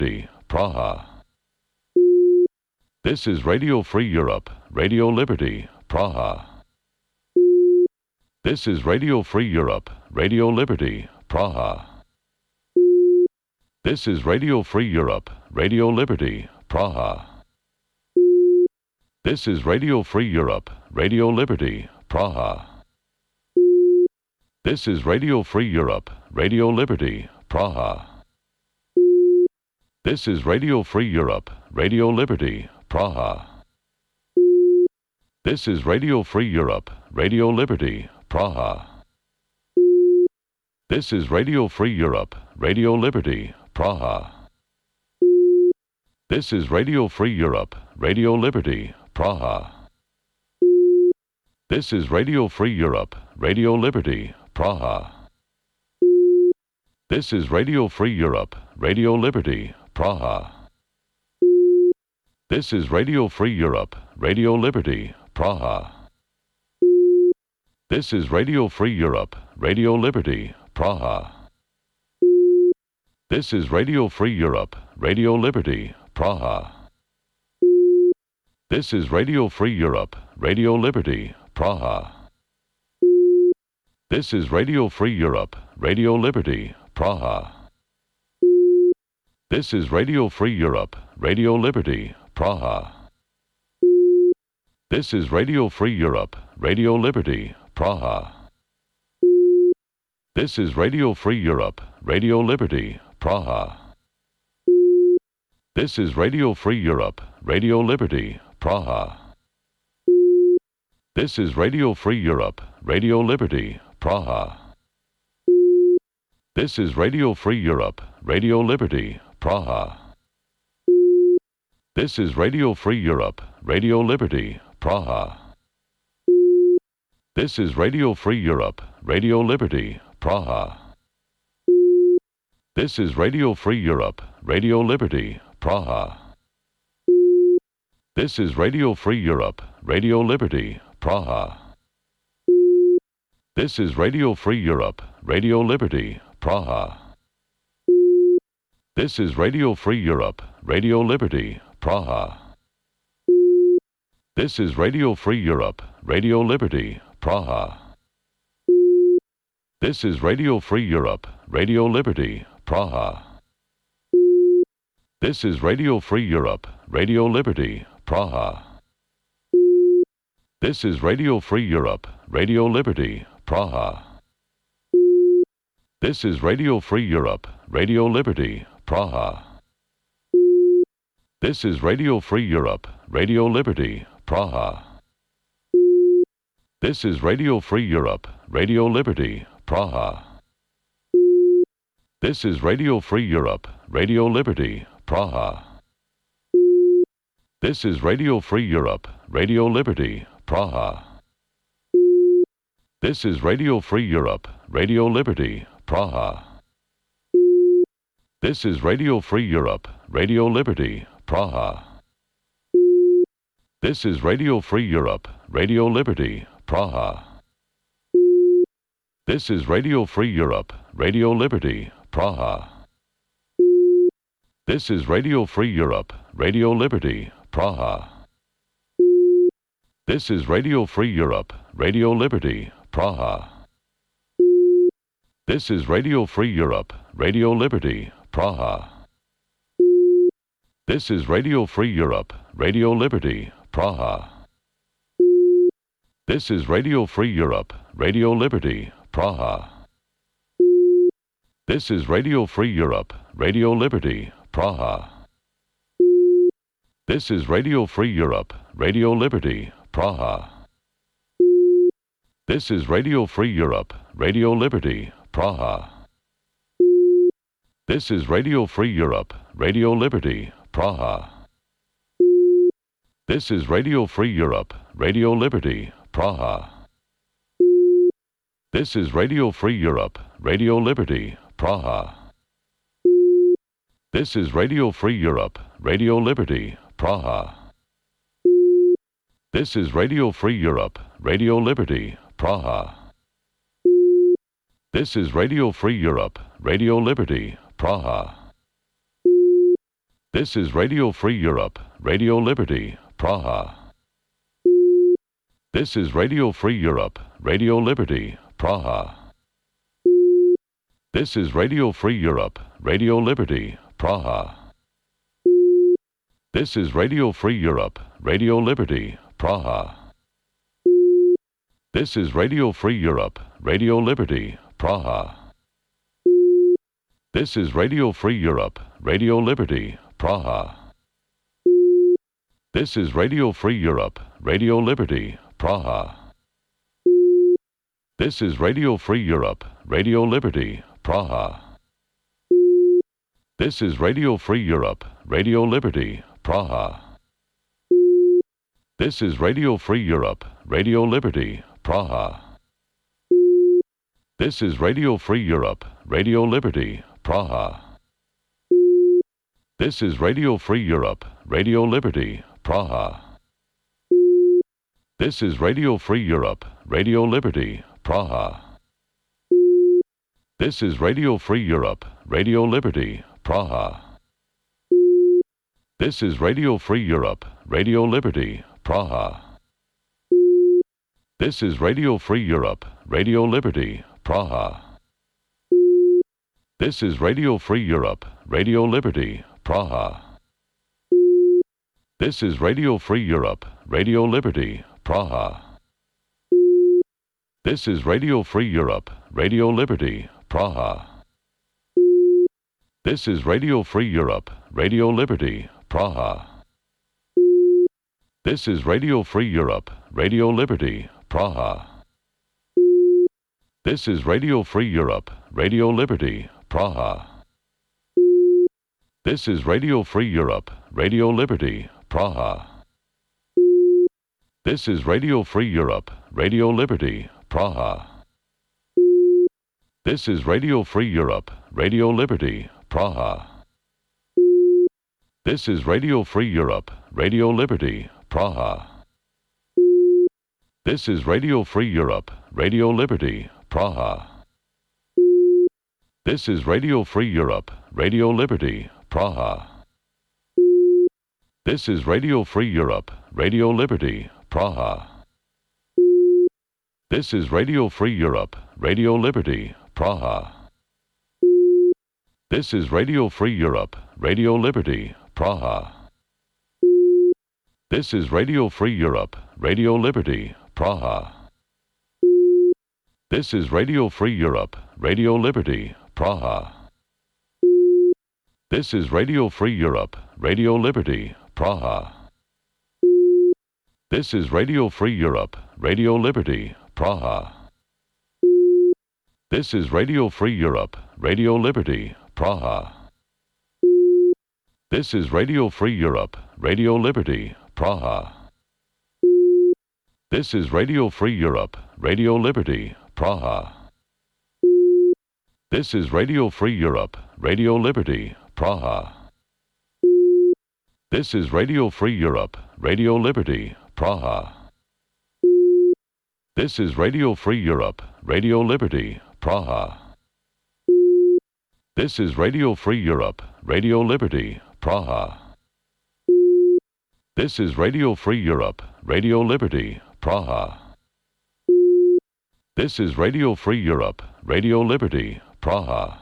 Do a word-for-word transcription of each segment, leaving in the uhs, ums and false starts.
Liberty, Praha. This is Radio Free Europe, Radio Liberty, Praha. This is Radio Free Europe, Radio Liberty, Praha. This is Radio Free Europe, Radio Liberty, Praha. This is Radio Free Europe, Radio Liberty, Praha. This is Radio Free Europe, Radio Liberty, Praha. This is Radio Free Europe, Radio Liberty, Praha. This is Radio Free Europe, Radio Liberty, Praha. This is Radio Free Europe, Radio Liberty, Praha. This is Radio Free Europe, Radio Liberty, Praha. This is Radio Free Europe, Radio Liberty, Praha. This is Radio Free Europe, Radio Liberty, Praha. This is Radio Free Europe, Radio Liberty, Praha. This is Radio Free Europe, Radio Liberty, Praha. This is Radio Free Europe, Radio Liberty, Praha. This is Radio Free Europe, Radio Liberty, Praha. This is Radio Free Europe, Radio Liberty, Praha. This is Radio Free Europe, Radio Liberty, Praha. This is Radio Free Europe, Radio Liberty, Praha. This is Radio Free Europe, Radio Liberty, Praha. This is Radio Free Europe, Radio Liberty, Praha. This is Radio Free Europe, Radio Liberty, Praha. This is Radio Free Europe, Radio Liberty, Praha. This is Radio Free Europe, Radio Liberty, Praha. This is Radio Free Europe, Radio Liberty, Praha. This is Radio Free Europe, Radio Liberty, Praha. This is Radio Free Europe, Radio Liberty, Praha. This is Radio Free Europe, Radio Liberty, Praha. This is Radio Free Europe, Radio Liberty, Praha. This is Radio Free Europe, Radio Liberty, Praha. This is Radio Free Europe, Radio Liberty, Praha. This is Radio Free Europe, Radio Liberty, Praha. This is Radio Free Europe, Radio Liberty, Praha. This is Radio Free Europe, Radio Liberty, Praha. This is Radio Free Europe, Radio Liberty, Praha. This is Radio Free Europe, Radio Liberty, Praha. This is Radio Free Europe, Radio Liberty, Praha. This is Radio Free Europe, Radio Liberty, Praha. This is Radio Free Europe, Radio Liberty, Praha. This is Radio Free Europe, Radio Liberty, Praha. This is Radio Free Europe, Radio Liberty, Praha. This is Radio Free Europe, Radio Liberty, Praha. This is Radio Free Europe, Radio Liberty, Praha. This is Radio Free Europe, Radio Liberty, Praha. This is Radio Free Europe, Radio Liberty, Praha. This is Radio Free Europe, Radio Liberty, Praha. This is Radio Free Europe, Radio Liberty, Praha. This is Radio Free Europe, Radio Liberty, Praha. This is Radio Free Europe, Radio Liberty, Praha. This is Radio Free Europe, Radio Liberty, Praha. This is Radio Free Europe, Radio Liberty, Praha. This is Radio Free Europe, Radio Liberty, Praha. This is Radio Free Europe, Radio Liberty, Praha. This is Radio Free Europe, Radio Liberty, Praha. This is Radio Free Europe, Radio Liberty, Praha. This is Radio Free Europe, Radio Liberty, Praha. This is Radio Free Europe, Radio Liberty, Praha. This is Radio Free Europe, Radio Liberty, Praha. This is Radio Free Europe, Radio Liberty, Praha. This is Radio Free Europe, Radio Liberty, Praha. This is Radio Free Europe, Radio Liberty, Praha. This is Radio Free Europe, Radio Liberty, Praha. This is Radio Free Europe, Radio Liberty, Praha. This is Radio Free Europe, Radio Liberty, Praha. This is Radio Free Europe, Radio Liberty, Praha. This is Radio Free Europe, Radio Liberty, Praha. This is Radio Free Europe, Radio Liberty, Praha. This is Radio Free Europe, Radio Liberty, Praha. This is Radio Free Europe, Radio Liberty, Praha. This is Radio Free Europe, Radio Liberty, Praha. This is Radio Free Europe, Radio Liberty, Praha. This is Radio Free Europe, Radio Liberty, Praha. This is Radio Free Europe, Radio Liberty, Praha. This is Radio Free Europe, Radio Liberty, Praha. This is Radio Free Europe, Radio Liberty, Praha. This is Radio Free Europe, Radio Liberty, Praha. This is Radio Free Europe, Radio Liberty, Praha. This is Radio Free Europe, Radio Liberty, Praha. This is Radio Free Europe, Radio Liberty, Praha. This is Radio Free Europe, Radio Liberty, Praha. This is Radio Free Europe, Radio Liberty, Praha. This is Radio Free Europe, Radio Liberty, Praha. This is Radio Free Europe, Radio Liberty, Praha. This is Radio Free Europe, Radio Liberty, Praha. This is Radio Free Europe, Radio Liberty, Praha. This is Radio Free Europe, Radio Liberty, Praha. This is Radio Free Europe, Radio Liberty, Praha. This is Radio Free Europe, Radio Liberty, Praha. This is Radio Free Europe, Radio Liberty, Praha. This is Radio Free Europe, Radio Liberty, Praha. This is Radio Free Europe, Radio Liberty, Praha. This is Radio Free Europe, Radio Liberty, Praha. This is Radio Free Europe, Radio Liberty, Praha. This is Radio Free Europe, Radio Liberty, Praha. This is Radio Free Europe, Radio Liberty, Praha. This is Radio Free Europe, Radio Liberty, Praha. This is Radio Free Europe, Radio Liberty, Praha. This is Radio Free Europe, Radio Liberty, Praha. This is Radio Free Europe, Radio Liberty, Praha. This is Radio Free Europe, Radio Liberty, Praha.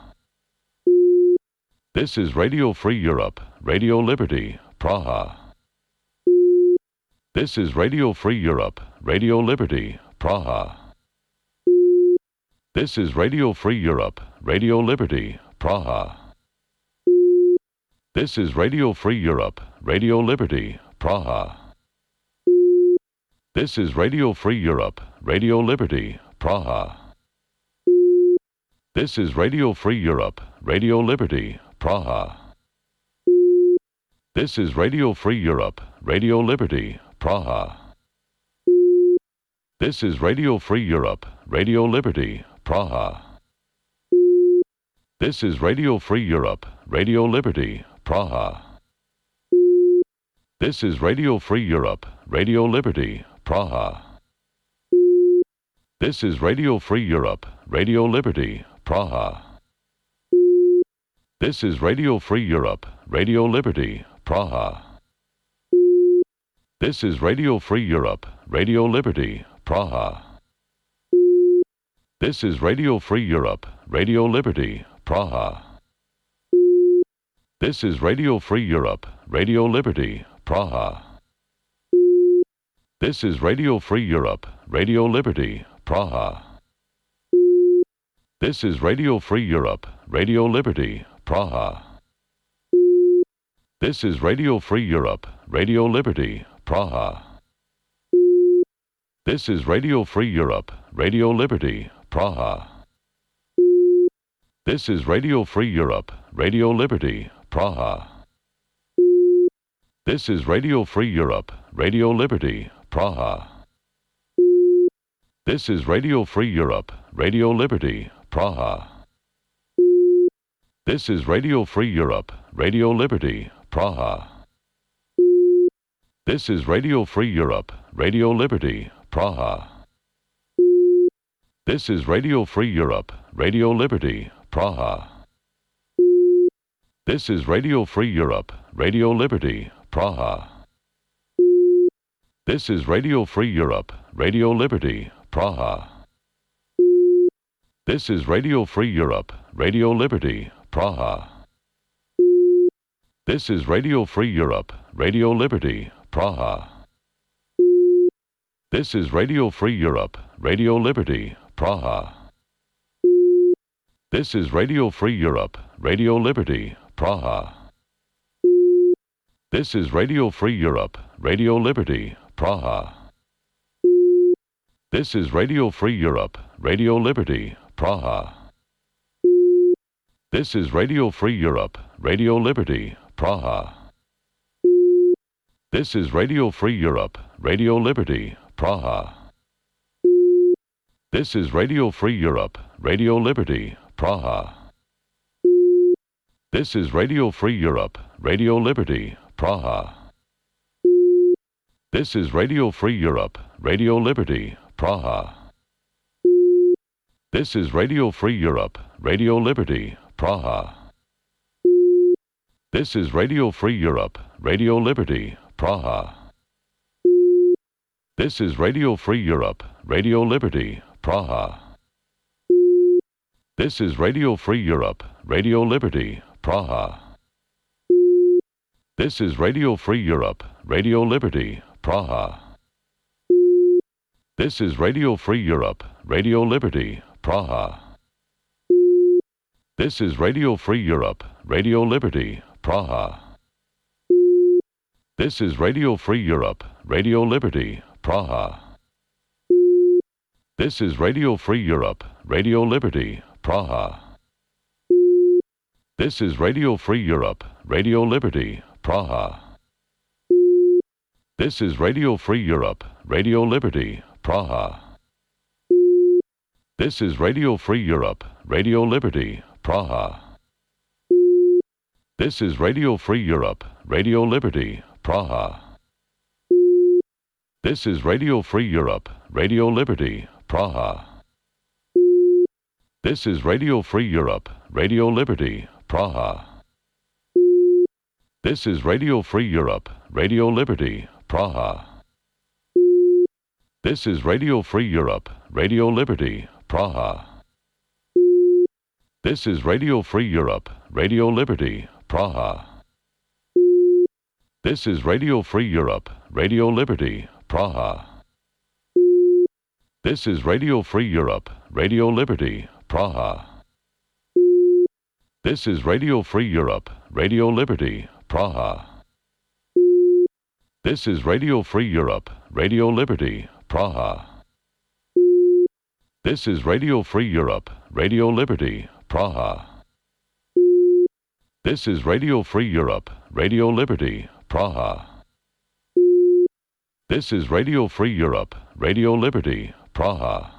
This is Radio Free Europe, Radio Liberty, Praha. This is Radio Free Europe, Radio Liberty, Praha. This is Radio Free Europe, Radio Liberty, Praha. This is Radio Free Europe, Radio Liberty, Praha. This is Radio Free Europe, Radio Liberty, Praha. This is Radio Free Europe, Radio Liberty, Praha. This is Radio Free Europe, Radio Liberty, Praha. This is Radio Free Europe, Radio Liberty, Praha. This is Radio Free Europe, Radio Liberty, Praha. This is Radio Free Europe, Radio Liberty, Praha. This is Radio Free Europe, Radio Liberty, Praha. This is Radio Free Europe, Radio Liberty, Praha. This is Radio Free Europe, Radio Liberty, Praha. This is Radio Free Europe, Radio Liberty, Praha. This is Radio Free Europe, Radio Liberty, Praha. This is Radio Free Europe, Radio Liberty, Praha. This is Radio Free Europe, Radio Liberty, Praha. This is Radio Free Europe, Radio Liberty, Praha. This is Radio Free Europe, Radio Liberty, Praha. This is Radio Free Europe, Radio Liberty, Praha. This is Radio Free Europe, Radio Liberty, Praha. This is Radio Free Europe, Radio Liberty, Praha. This is Radio Free Europe, Radio Liberty, Praha. This is Radio Free Europe, Radio Liberty, Praha. This is Radio Free Europe, Radio Liberty, Praha. This is Radio Free Europe, Radio Liberty, Praha. This is Radio Free Europe, Radio Liberty, Praha. This is Radio Free Europe, Radio Liberty, Praha. This is Radio Free Europe, Radio Liberty, Praha. This is Radio Free Europe, Radio Liberty, Praha. This is Radio Free Europe, Radio Liberty, Praha. This is Radio Free Europe, Radio Liberty, Praha. This is Radio Free Europe, Radio Liberty, Praha. This is Radio Free Europe, Radio Liberty, Praha. This is Radio Free Europe, Radio Liberty, Praha. This is Radio Free Europe, Radio Liberty, Praha. This is Radio Free Europe, Radio Liberty, Praha. This is Radio Free Europe, Radio Liberty, Praha. This is Radio Free Europe, Radio Liberty, Praha. This is Radio Free Europe, Radio Liberty, Praha. This is Radio Free Europe, Radio Liberty, Praha. This is Radio Free Europe, Radio Liberty, Praha. This is Radio Free Europe, Radio Liberty, Praha. This is Radio Free Europe, Radio Liberty, Praha. This is Radio Free Europe, Radio Liberty, Praha. This is Radio Free Europe, Radio Liberty, Praha. This is Radio Free Europe, Radio Liberty, Praha. This is Radio Free Europe, Radio Liberty, Praha. This is Radio Free Europe, Radio Liberty, Praha. This is Radio Free Europe, Radio Liberty, Praha. This is Radio Free Europe, Radio Liberty, Praha. This is Radio Free Europe, Radio Liberty, Praha. This is Radio Free Europe, Radio Liberty, Praha. This is Radio Free Europe, Radio Liberty, Praha. This is Radio Free Europe, Radio Liberty, Praha. This is Radio Free Europe, Radio Liberty, Praha. This is Radio Free Europe, Radio Liberty, Praha. This is Radio Free Europe, Radio Liberty, Praha. This is Radio Free Europe, Radio Liberty, Praha. This is Radio Free Europe, Radio Liberty, Praha. This is Radio Free Europe, Radio Liberty, Praha. This is Radio Free Europe, Radio Liberty, Praha. This is Radio Free Europe, Radio Liberty, Praha.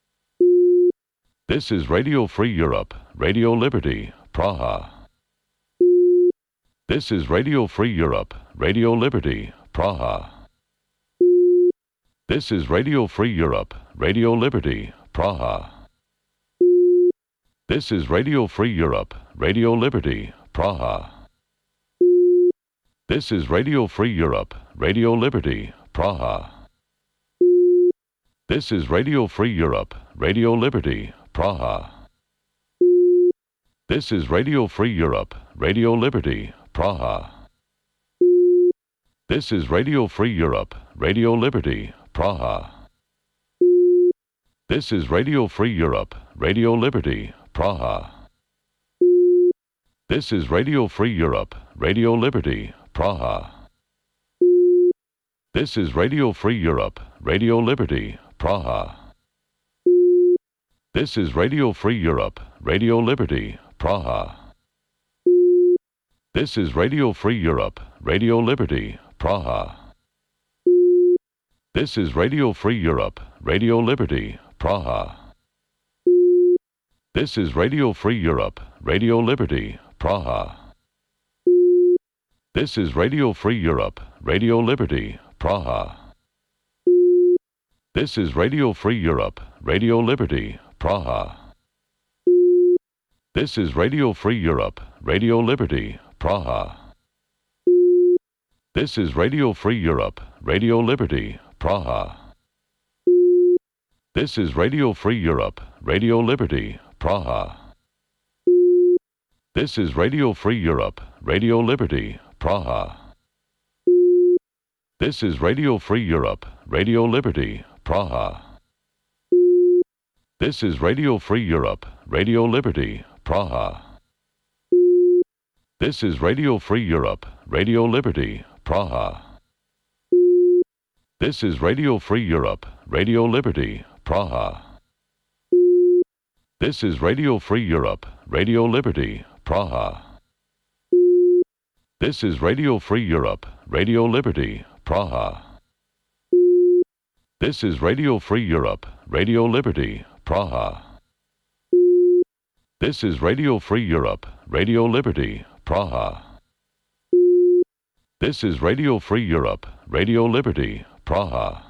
This is Radio Free Europe, Radio Liberty, Praha. This is Radio Free Europe, Radio Liberty, Praha. This is Radio Free Europe, Radio Liberty, Praha. This is Radio Free Europe, Radio Liberty, Praha. This is Radio Free Europe, Radio Liberty, Praha. This is Radio Free Europe, Radio Liberty, Praha. This is Radio Free Europe, Radio Liberty, Praha. This is Radio Free Europe, Radio Liberty, Praha. This is Radio Free Europe, Radio Liberty, Praha. This is Radio Free Europe, Radio Liberty, Praha. This is Radio Free Europe, Radio Liberty, Praha. This is Radio Free Europe, Radio Liberty, Praha. This is Radio Free Europe, Radio Liberty, Praha. This is Radio Free Europe, Radio Liberty, Praha. This is Radio Free Europe, Radio Liberty, Praha. This is Radio Free Europe, Radio Liberty, Praha. This is Radio Free Europe, Radio Liberty, Praha. This is Radio Free Europe, Radio Liberty, Praha. This is Radio Free Europe, Radio Liberty, Praha. This is Radio Free Europe, Radio Liberty, Praha. This is Radio Free Europe, Radio Liberty, Praha. This is Radio Free Europe, Radio Liberty, Praha. This is Radio Free Europe, Radio Liberty, Praha. This is Radio Free Europe, Radio Liberty, Praha. This is Radio Free Europe, Radio Liberty, Praha. This is Radio Free Europe, Radio Liberty, Praha. This is Radio Free Europe, Radio Liberty, Praha. This is Radio Free Europe, Radio Liberty, Praha. This is Radio Free Europe, Radio Liberty, Praha. This is Radio Free Europe, Radio Liberty, Praha.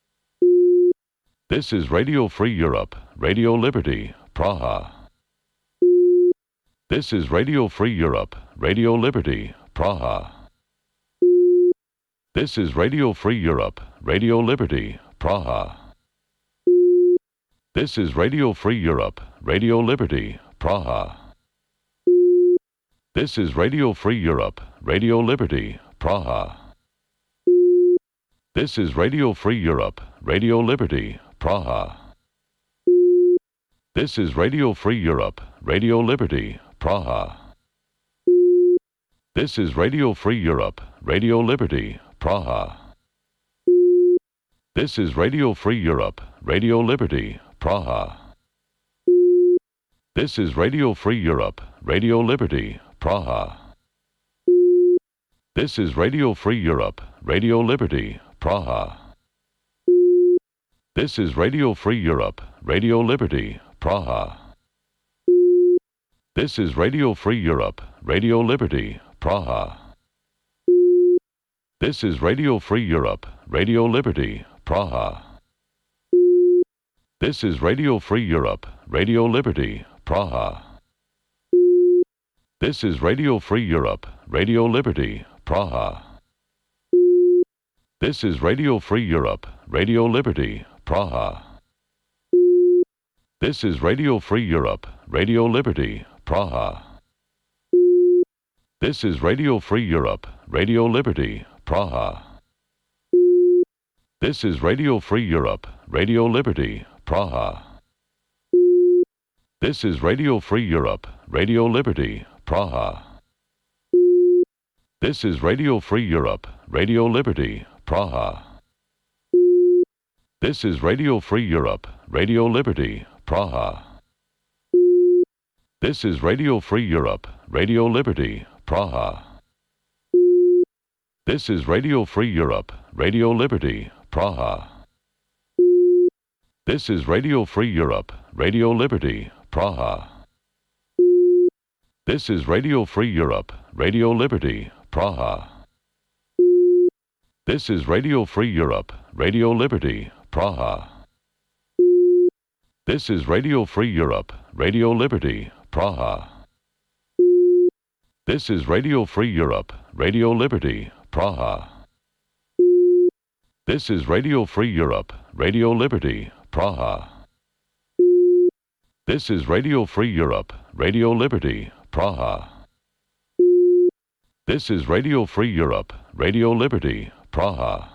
This is Radio Free Europe, Radio Liberty, Praha. This is Radio Free Europe, Radio Liberty, Praha. This is Radio Free Europe, Radio Liberty, Praha. This is Radio Free Europe, Radio Liberty, Praha. This is Radio Free Europe, Radio Liberty, Praha. This is Radio Free Europe, Radio Liberty, Praha. This is Radio Free Europe, Radio Liberty, Praha. This is Radio Free Europe, Radio Liberty, Praha. This is Radio Free Europe, Radio Liberty, Praha. This is Radio Free Europe, Radio Liberty, Praha. This is Radio Free Europe, Radio Liberty, Praha. This is Radio Free Europe, Radio Liberty, Praha. This is Radio Free Europe, Radio Liberty, Praha. This is Radio Free Europe, Radio Liberty, Praha. This is Radio Free Europe, Radio Liberty, Praha. This is Radio Free Europe, Radio Liberty, Praha. This is Radio Free Europe, Radio Liberty, Praha. This is Radio Free Europe, Radio Liberty, Praha. This is Radio Free Europe, Radio Liberty, Praha. This is Radio Free Europe, Radio Liberty, Praha. This is Radio Free Europe, Radio Liberty, Praha. This is Radio Free Europe, Radio Liberty, Praha. This is Radio Free Europe, Radio Liberty, Praha. This is Radio Free Europe, Radio Liberty, Praha. This is Radio Free Europe, Radio Liberty, Praha. This is Radio Free Europe, Radio Liberty, Praha. This is Radio Free Europe, Radio Liberty, Praha. This is Radio Free Europe, Radio Liberty, Praha. This is Radio Free Europe, Radio Liberty, Praha. This is Radio Free Europe, Radio Liberty, Praha. This is Radio Free Europe, Radio Liberty, Praha. This is Radio Free Europe, Radio Liberty, Praha. This is Radio Free Europe, Radio Liberty, Praha.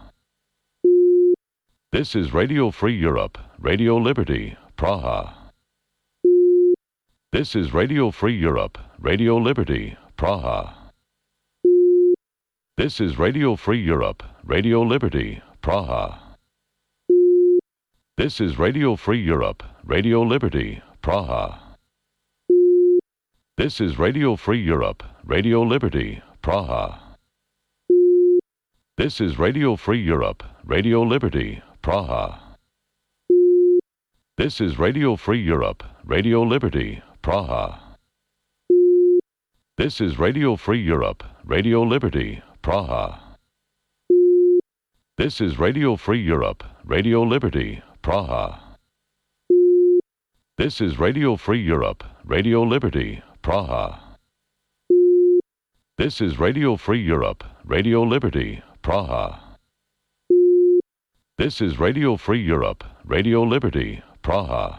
This is Radio Free Europe, Radio Liberty, Praha. This is Radio Free Europe, Radio Liberty, Praha. This is Radio Free Europe, Radio Liberty, Praha. This is Radio Free Europe, Radio Liberty, Praha. This is Radio Free Europe, Radio Liberty, Praha. This is Radio Free Europe, Radio Liberty, Praha. This is Radio Free Europe, Radio Liberty, Praha. This is Radio Free Europe, Radio Liberty, Praha. This is Radio Free Europe, Radio Liberty, Praha. This is Radio Free Europe, Radio Liberty, Praha. This is Radio Free Europe, Radio Liberty, Praha. This is Radio Free Europe, Radio Liberty, Praha.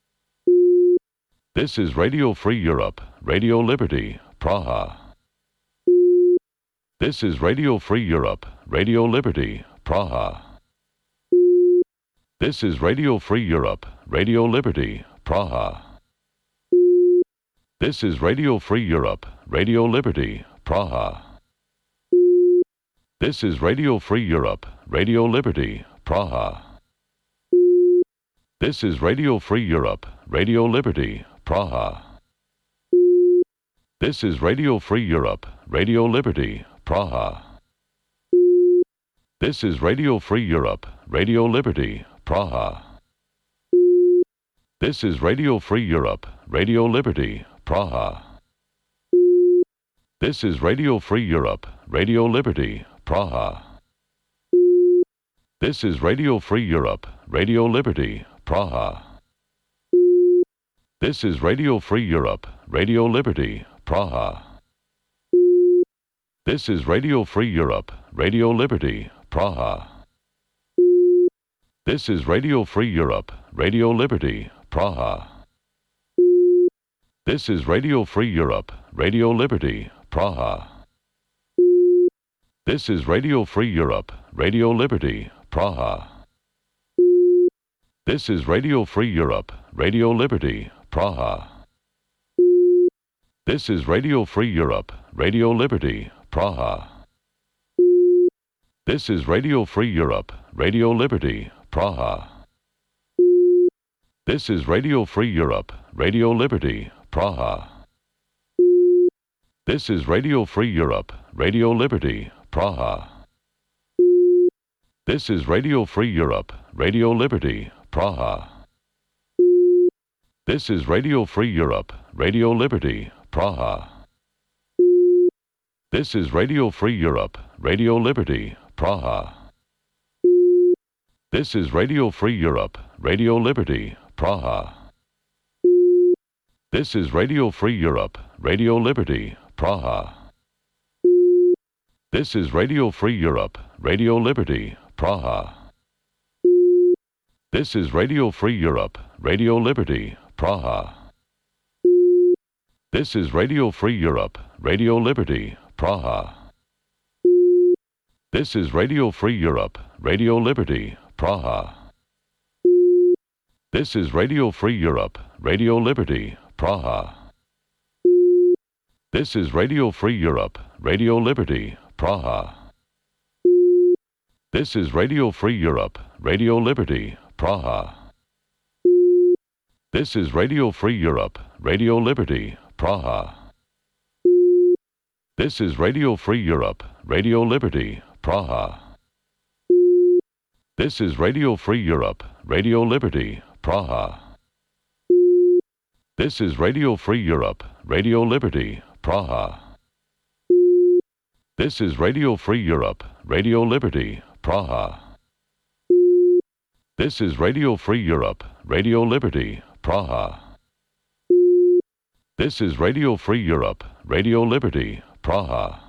This is Radio Free Europe, Radio Liberty, Praha. This is Radio Free Europe, Radio Liberty, Praha. This is Radio Free Europe, Radio Liberty, Praha. This is Radio Free Europe, Radio Liberty, Praha. This is Radio Free Europe, Radio Liberty, Praha. This is Radio Free Europe, Radio Liberty, Praha. This is Radio Free Europe, Radio Liberty, Praha. This is Radio Free Europe, Radio Liberty, Praha. This is Radio Free Europe, Radio Liberty, Praha. This is Radio Free Europe, Radio Liberty, Praha. This is Radio Free Europe, Radio Liberty, Praha. This is Radio Free Europe, Radio Liberty, Praha. This is Radio Free Europe, Radio Liberty, Praha. This is Radio Free Europe, Radio Liberty, Praha. This is Radio Free Europe, Radio Liberty, Praha. This is Radio Free Europe, Radio Liberty, Praha. This is Radio Free Europe, Radio Liberty, Praha. This is Radio Free Europe, Radio Liberty, Praha. This is Radio Free Europe, Radio Liberty, Praha. This is Radio Free Europe, Radio Liberty, Praha. This is Radio Free Europe, Radio Liberty, Praha. This is Radio Free Europe, Radio Liberty, Praha. This is Radio Free Europe, Radio Liberty, Praha. This is Radio Free Europe, Radio Liberty, Praha. This is Radio Free Europe, Radio Liberty, Praha. This is Radio Free Europe, Radio Liberty, Praha. This is Radio Free Europe, Radio Liberty, Praha. This is Radio Free Europe, Radio Liberty, Praha. This is Radio Free Europe, Radio Liberty, Praha. This is Radio Free Europe, Radio Liberty, Praha. This is Radio Free Europe, Radio Liberty, Praha. This is Radio Free Europe, Radio Liberty, Praha. This is Radio Free Europe, Radio Liberty, Praha. This is Radio Free Europe, Radio Liberty, Praha. This is Radio Free Europe, Radio Liberty, Praha. This is Radio Free Europe, Radio Liberty, Praha. This is Radio Free Europe, Radio Liberty, Praha. This is Radio Free Europe, Radio Liberty, Praha. This is Radio Free Europe, Radio Liberty, Praha. This is Radio Free Europe, Radio Liberty, Praha.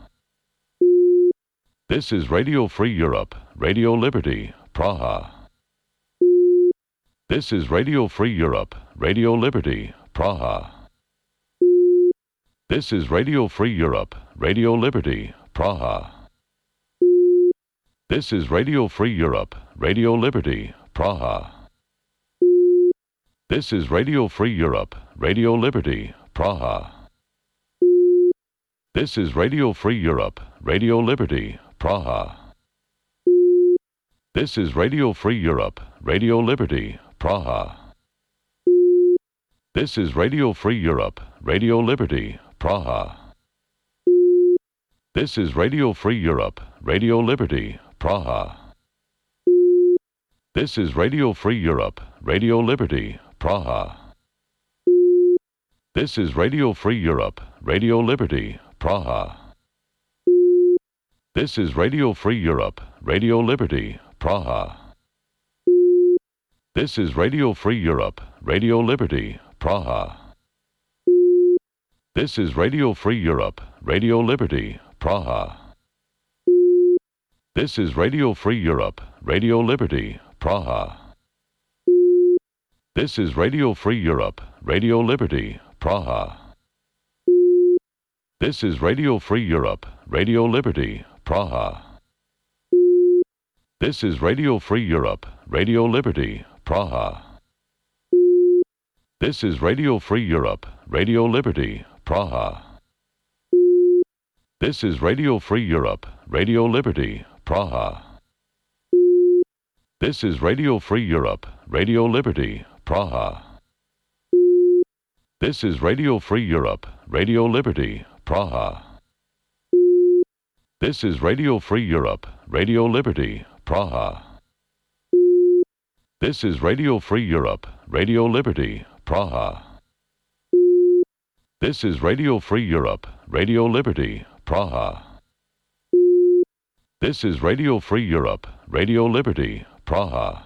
This is Radio Free Europe, Radio Liberty, Praha. This is Radio Free Europe, Radio Liberty, Praha. This is Radio Free Europe, Radio Liberty, Praha. This is Radio Free Europe, Radio Liberty, Praha. This is Radio Free Europe, Radio Liberty, Praha. This is Radio Free Europe, Radio Liberty, Praha. This is Radio Free Europe, Radio Liberty, Praha. This is Radio Free Europe, Radio Liberty, Praha. This is Radio Free Europe, Radio Liberty, Praha. This is Radio Free Europe, Radio Liberty, Praha. This is Radio Free Europe, Radio Liberty, Praha. This is Radio Free Europe, Radio Liberty, Praha. This is Radio Free Europe, Radio Liberty, Praha. This is Radio Free Europe, Radio Liberty, Praha. This is Radio Free Europe, Radio Liberty, Praha. This is Radio Free Europe, Radio Liberty, Praha. This is Radio Free Europe, Radio Liberty, Praha. This is Radio Free Europe, Radio Liberty, Praha. This is Radio Free Europe, Radio Liberty, Praha. This is Radio Free Europe, Radio Liberty, Praha. This is Radio Free Europe, Radio Liberty, Praha. This is Radio Free Europe, Radio Liberty, Praha. This is Radio Free Europe, Radio Liberty, Praha. This is Radio Free Europe, Radio Liberty, Praha. This is Radio Free Europe, Radio Liberty, Praha. This is Radio Free Europe, Radio Liberty, Praha.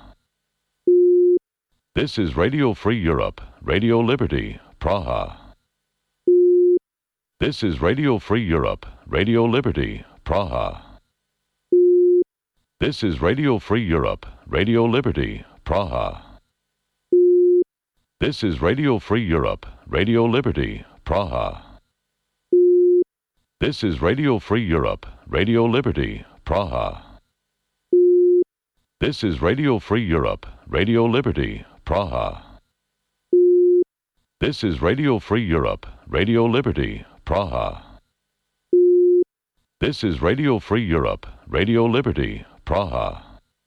This is Radio Free Europe, Radio Liberty, Praha. This is Radio Free Europe, Radio Liberty, Praha. This is Radio Free Europe, Radio Liberty, Praha. This is Radio Free Europe, Radio Liberty, Praha. This is Radio Free Europe, Radio Liberty, Praha. This is Radio Free Europe, Radio Liberty, Praha. This is Radio Free Europe, Radio Liberty, Praha. This is Radio Free Europe, Radio Liberty, Praha.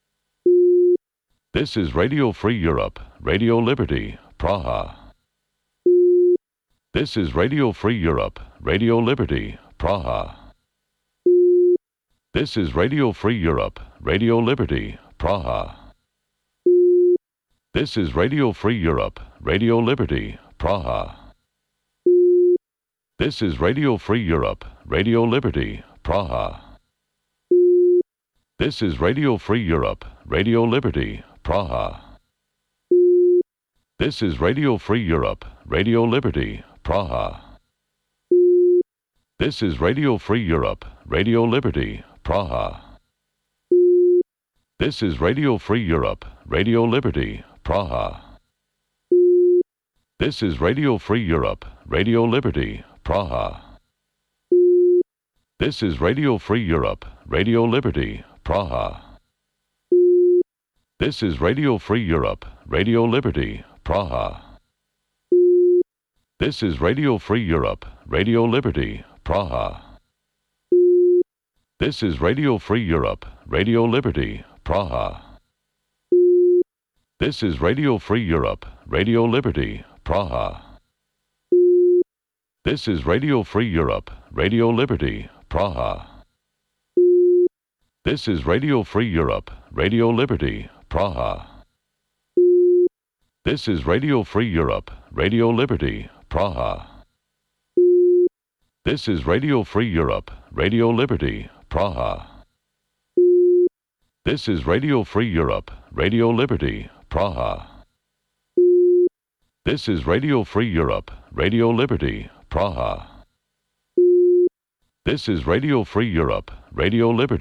This is Radio Free Europe, Radio Liberty, Praha. This is Radio Free Europe, Radio Liberty, Praha. This is Radio Free Europe, Radio Liberty, Praha. This is Radio Free Europe, Radio Liberty, Praha. This is Radio Free Europe, Radio Liberty, Praha. This is Radio Free Europe, Radio Liberty, Praha. This is Radio Free Europe, Radio Liberty, Praha. This is Radio Free Europe, Radio Liberty, Praha. This is Radio Free Europe, Radio Liberty, Praha. This is Radio Free Europe, Radio Liberty, Praha. This is Radio Free Europe, Radio Liberty, Praha. This is Radio Free Europe, Radio Liberty, Praha. This is Radio Free Europe, Radio Liberty, Praha. This is Radio Free Europe, Radio Liberty, Praha. This is Radio Free Europe, Radio Liberty, Praha. This is Radio Free Europe, Radio Liberty, Praha. This is Radio Free Europe, Radio Liberty, Praha. This is Radio Free Europe, Radio Liberty, Praha. This is Radio Free Europe, Radio Liberty, Praha. This is Radio Free Europe, Radio Liberty, Praha. This is Radio Free Europe, Radio Liberty, Praha. This is Radio Free Europe, Radio Liberty.